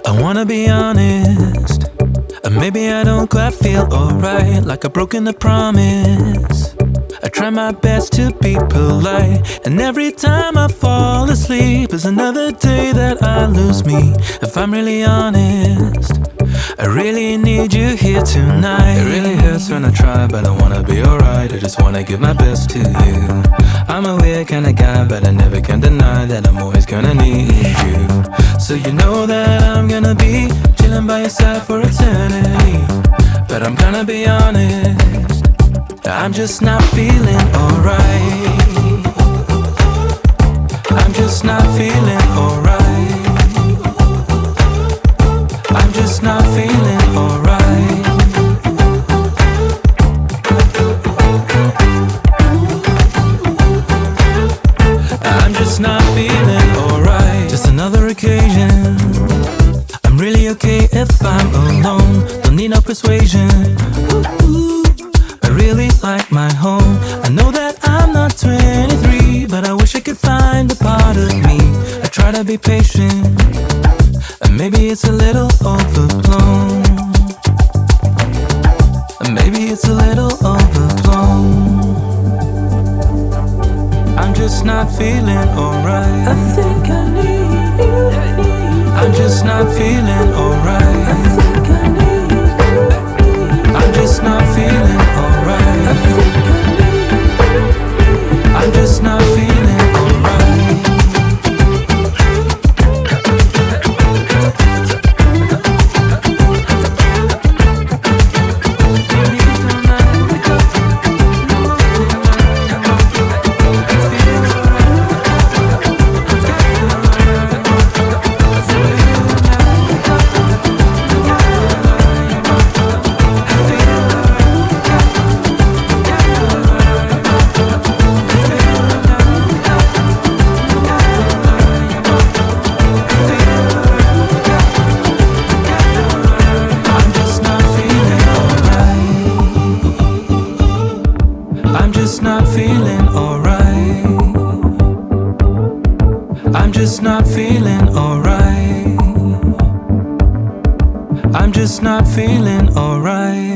I wanna be honest, maybe I don't quite feel alright, like I've broken the promise. I try my best to be polite, and every time I fall asleep is another day that I lose me. If I'm really honest, I really need you here tonight. It really hurts when I try, but I wanna be alright. I just wanna give my best to you. I'm a weird kind of guy, but I never can deny that I'm always gonna need you. So you know that I'm gonna be chilling by your side for eternity. But I'm gonna be honest, I'm just not feeling alright. I'm just not feeling alright. I'm just not feeling alright. I'm just not feeling alright. Just another occasion. I'm really okay if I'm alone. Don't need no persuasion. Ooh, I really like my home. I know that I'm not 23, but I wish I could find a part of me. I try to be patient, and maybe it's a little overblown. And maybe it's a little overblown. I'm just not feeling alright. I think I need you. I'm just not feeling alright. I think I need you. I'm just not feeling alright. I think I need you. I'm just not feeling alright. I'm just not feeling alright. I'm just not feeling alright. I'm just not feeling alright.